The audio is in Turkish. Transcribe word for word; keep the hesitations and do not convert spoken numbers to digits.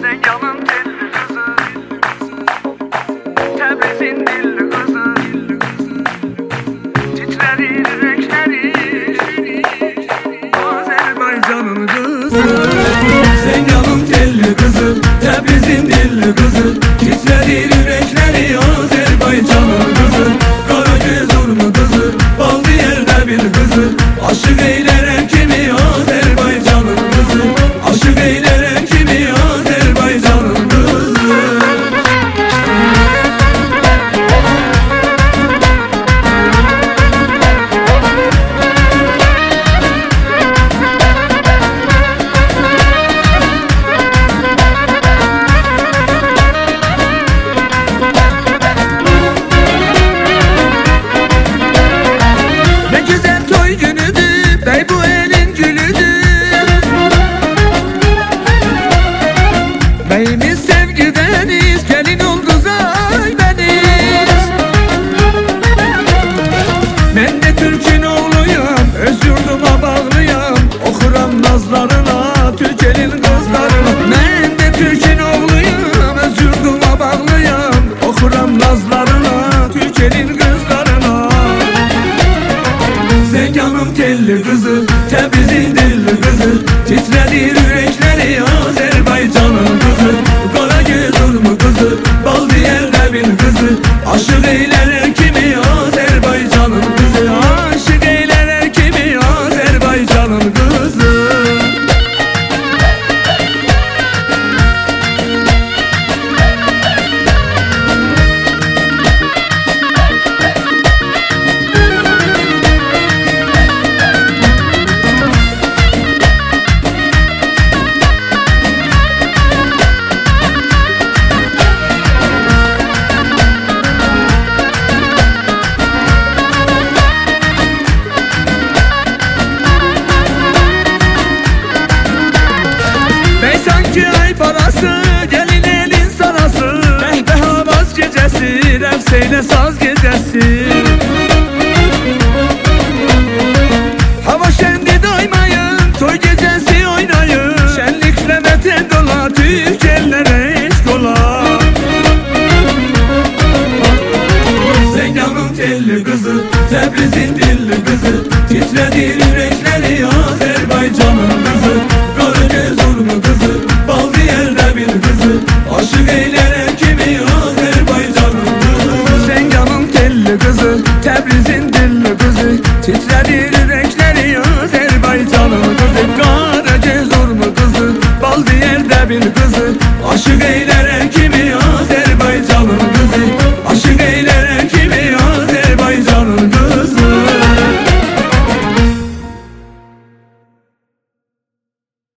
Zenganın telli kızı, Tebriz'in dilli kızı, titrer yürekleri, Azerbaycan'ın kızı. Zenganın telli kızı, Tebriz'in dilli kızı, titrer yürekleri, Azerbaycan'ın kızı. Karagöz urmu kızı, bal diyerde bir kızı, aşık eylere kimi Azerbaycan'ın kızı, aşık eylere kimi Azerbaycan'ın kızı. Ne güzel toy günüdür, bey bu elin gülüdür. Beyimiz sevgideniz, gelin oldu zaybeniz. Ben de Türk'ün oğluyum, öz yurduma bağlıyım, okuram nazlarına, Türk elin kızlarına. Ben de Türk'ün oğluyum, öz yurduma bağlıyım, okuram nazlarına, Türk elin kızlarına. Zenganın telli kızı, Tebriz'in dilli kızı, titredir yürekleri, Azerbaycan'ın kızı. Karagöz urmu kızı, bal diyerde bir kızı, aşık eyler kimi Azerbaycan'ın kızı, aşık eyler kimi Azerbaycan'ın kızı. Sanki ay parası, gelin elin sarası, Behbe havaz gecesi, Revseyle saz gecesi. Hava şendi doymayın, toy gecesi oynayın, şenlikle veten dola, Türk ellere eşk ola. Zenganın telli kızı, Tebriz'in dilli kızı, titredir yürekleri, Azerbaycan'ın kızı. Karagöz urmu kızı, bal diyerde bir kızı, aşık eylere kimi Azerbaycan'ın kızı. Zenganın telli kızı, Tebriz'in dilli kızı, titredir yürekleri, Azerbaycan'ın kızı. Karagöz urmu kızı, bal diyerde bir kızı, aşık eylere kimi